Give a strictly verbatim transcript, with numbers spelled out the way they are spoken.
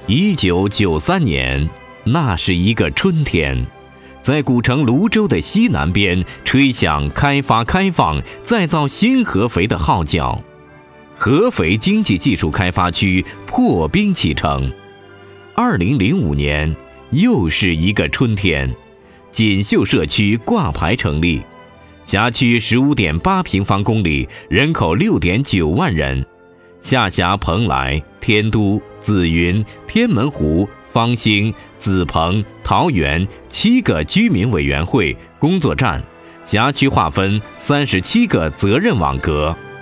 一九九三年，那是一个春天，在古城泸州的西南边，吹响开发、开放、再造新合肥的号角。合肥经济技术开发区破冰启程。二零零五年，又是一个春天，锦绣社区挂牌成立，辖区十五点八平方公里，人口六点九万人。下辖蓬莱、天都、紫云、天门湖、方兴、子棚、桃园七个居民委员会工作站，辖区划分三十七个责任网格。